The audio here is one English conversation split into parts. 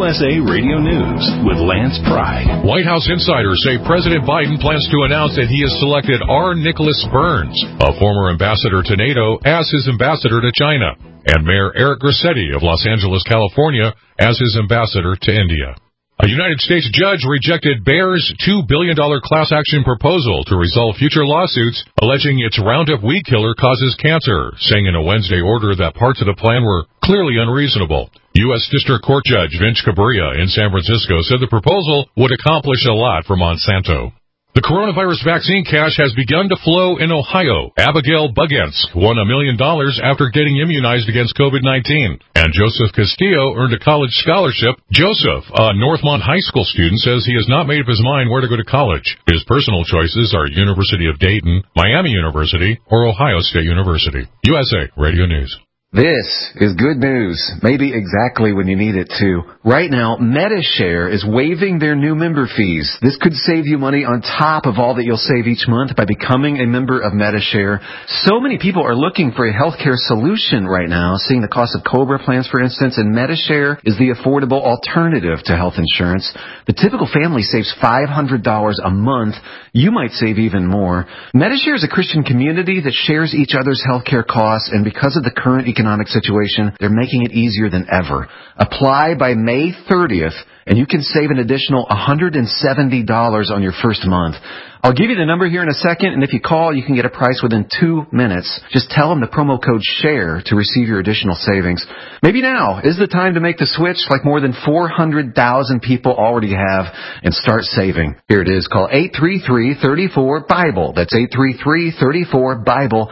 USA Radio News with Lance Pry. White House insiders say President Biden plans to announce that he has selected R. Nicholas Burns, a former ambassador to NATO, as his ambassador to China, and Mayor Eric Garcetti of Los Angeles, California, as his ambassador to India. A United States judge rejected Bayer's $2 billion class action proposal to resolve future lawsuits alleging its Roundup weed killer causes cancer, saying in a Wednesday order that parts of the plan were clearly unreasonable. U.S. District Court Judge Vince Cabrera in San Francisco said the proposal would accomplish a lot for Monsanto. The coronavirus vaccine cash has begun to flow in Ohio. Abigail Bugensk won $1 million after getting immunized against COVID-19. And Joseph Castillo earned a college scholarship. Joseph, a Northmont High School student, says he has not made up his mind where to go to college. His personal choices are University of Dayton, Miami University, or Ohio State University. USA Radio News. This is good news, maybe exactly when you need it to. Right now, Medi-Share is waiving their new member fees. This could save you money on top of all that you'll save each month by becoming a member of Medi-Share. So many people are looking for a healthcare solution right now, seeing the cost of COBRA plans, for instance, and Medi-Share is the affordable alternative to health insurance. The typical family saves $500 a month. You might save even more. Medi-Share is a Christian community that shares each other's healthcare costs, and because of the current economic situation, they're making it easier than ever. Apply by May 30th, and you can save an additional $170 on your first month. I'll give you the number here in a second, and if you call, you can get a price within 2 minutes. Just tell them the promo code SHARE to receive your additional savings. Maybe now is the time to make the switch like more than 400,000 people already have and start saving. Here it is. Call 833-34-BIBLE. That's 833-34-BIBLE.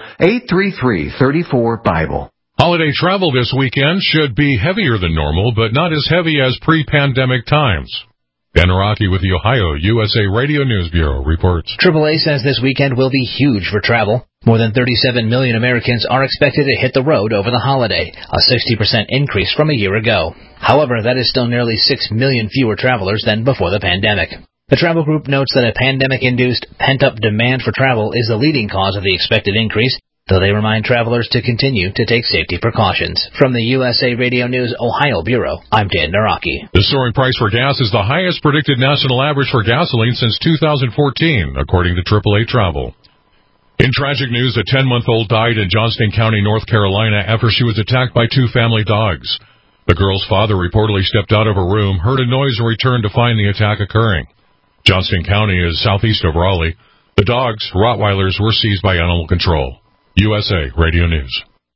833-34-BIBLE. Holiday travel this weekend should be heavier than normal, but not as heavy as pre-pandemic times. Dan Araki with the Ohio USA Radio News Bureau reports. AAA says this weekend will be huge for travel. More than 37 million Americans are expected to hit the road over the holiday, a 60% increase from a year ago. However, that is still nearly 6 million fewer travelers than before the pandemic. The travel group notes that a pandemic-induced pent-up demand for travel is the leading cause of the expected increase, though they remind travelers to continue to take safety precautions. From the USA Radio News Ohio Bureau, I'm Dan Naraki. The soaring price for gas is the highest predicted national average for gasoline since 2014, according to AAA Travel. In tragic news, a 10-month-old died in Johnston County, North Carolina, after she was attacked by 2 family dogs. The girl's father reportedly stepped out of a room, heard a noise, and returned to find the attack occurring. Johnston County is southeast of Raleigh. The dogs, Rottweilers, were seized by animal control. USA Radio News.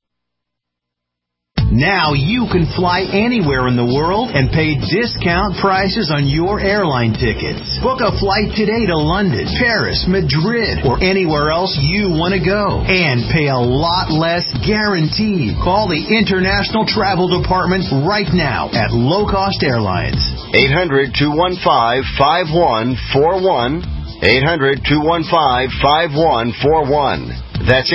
Now you can fly anywhere in the world and pay discount prices on your airline tickets. Book a flight today to London, Paris, Madrid, or anywhere else you want to go. And pay a lot less guaranteed. Call the International Travel Department right now at Low Cost Airlines. 800-215-5141. 800-215-5141. That's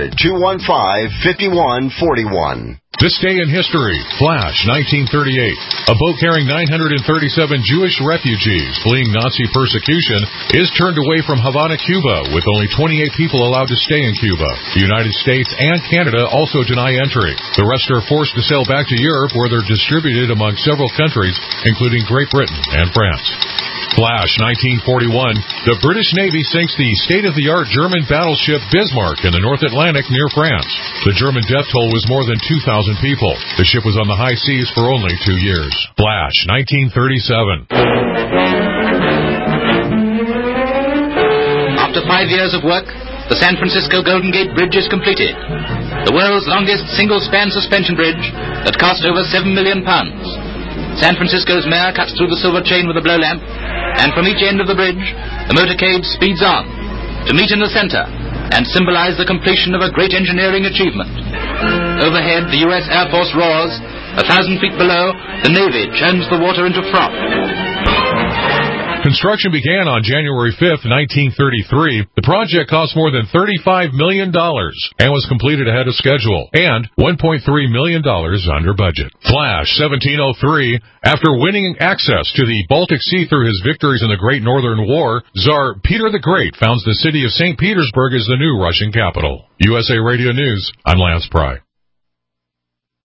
800-215-5141. This day in history, Flash, 1938. A boat carrying 937 Jewish refugees fleeing Nazi persecution is turned away from Havana, Cuba, with only 28 people allowed to stay in Cuba. The United States and Canada also deny entry. The rest are forced to sail back to Europe, where they're distributed among several countries, including Great Britain and France. Flash, 1941. The British Navy sinks the state-of-the-art German battleship Bismarck in the North Atlantic near France. The German death toll was more than 2,000 people. The ship was on the high seas for only 2 years. Flash, 1937. After 5 years of work, the San Francisco Golden Gate Bridge is completed. The world's longest single-span suspension bridge that cost over £7 million. San Francisco's mayor cuts through the silver chain with a blow lamp, and from each end of the bridge, the motorcade speeds on to meet in the center and symbolize the completion of a great engineering achievement. Overhead, the U.S. Air Force roars. 1,000 feet below, the Navy churns the water into froth. Construction began on January 5th, 1933. The project cost more than $35 million and was completed ahead of schedule and $1.3 million under budget. Flash, 1703. After winning access to the Baltic Sea through his victories in the Great Northern War, Tsar Peter the Great founds the city of St. Petersburg as the new Russian capital. USA Radio News, I'm Lance Pry.